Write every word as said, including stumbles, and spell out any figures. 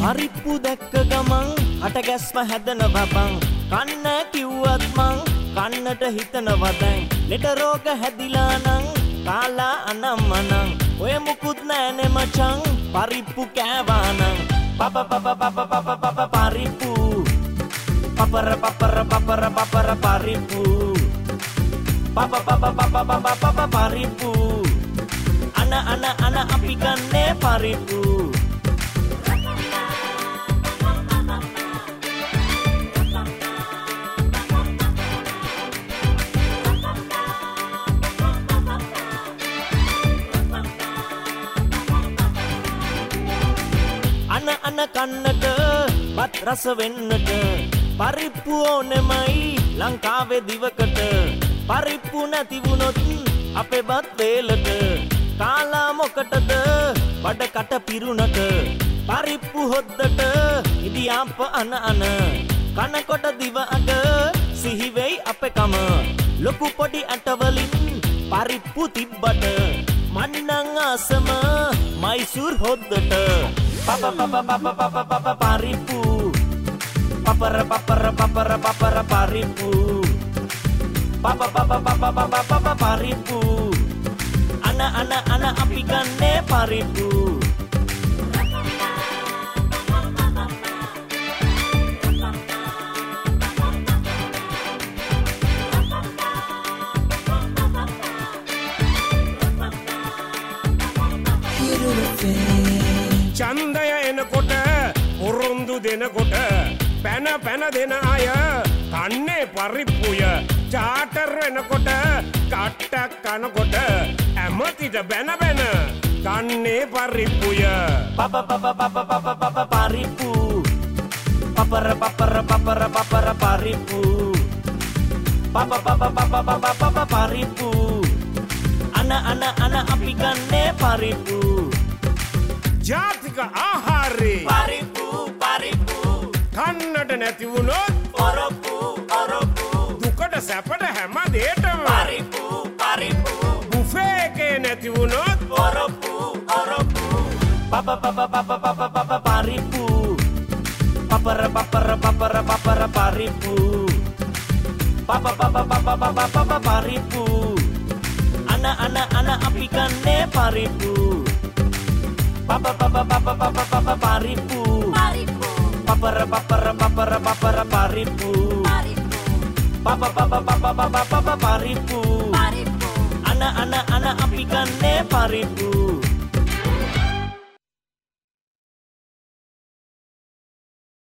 පරිප්පු දැක්ක ගමන් අට ගැස්ම හැදෙන බබන් කන්න කිව්වත් මං කන්නට හිතනවා දැන් ලෙඩ රෝග හැදිලා නං කාලා අනම්මනං ඔය මුකුත් නෑනේ මචං පරිප්පු කෑවානං පප පප පප පප පප පරිප්පු පපර පපර පපර පපර පරිප්පු පප පප පප පප පප පරිප්පු අන අන අන අපි ගන්නේ පරිප්පු අන අන කන්නට බත් රස වෙන්නට පරිප්පු ඕනෙමයි ලංකාවේ දිවකට පරිප්පු නැති වුණොත් අපේ බත් වේලට කාලා මොකටද බඩ කට පිරුණට පරිප්පු හොද්දට ඉදියාප අන අන කනකොට දිව අග සිහි වෙයි අපේ කම ලොකු පොඩි අටවලින් පරිප්පු තිබ්බට මන්නං ආසම මයිසූර් හොද්දට පප පප පප පප පප පරිප්පු පපර පපර පපර පපර පරිප්පු පප පප පප පප පප පරිප්පු අන අන අන අපි ගන්නේ පරිප්පු ඡන්දය එනකොට උරුන්දු දෙනකොට පැන පැන දෙන අය කන්නේ පරිප්පුය චාටර් වෙනකොට කට්ටක් කනකොට ඇමතිට බැන බැන කන්නේ පරිප්පුය පප පප පප පප පප පරිප්පු පපර පපර පපර පපර පරිප්පු පප පප පප පප පප පරිප්පු අන අන අන අපි ගන්නේ පරිප්පු ජාතික ආහාරේ පරිප්පු පරිප්පු කන්නට නැති වුණොත් ඔරොප්පු ඔරොප්පු දුකට සැපට හැම දෙයකම පරිප්පු පරිප්පු බුෆේ එකේ නැති වුණොත් ඔරොප්පු ඔරොප්පු පප පප පප පප පප පරිප්පු පපර පපර පපර පපර පරිප්පු පප පප පප පප පප පරිප්පු අන අන අන අපි ගන්නේ පරිප්පු පප පප පප පප පප පරිප්පු Paripu, පපර පපර පපර පපර පරිප්පු paripu, පප පප පප පප පප පරිප්පු paripu. අන අන අන අපි ගන්නේ පරිප්පු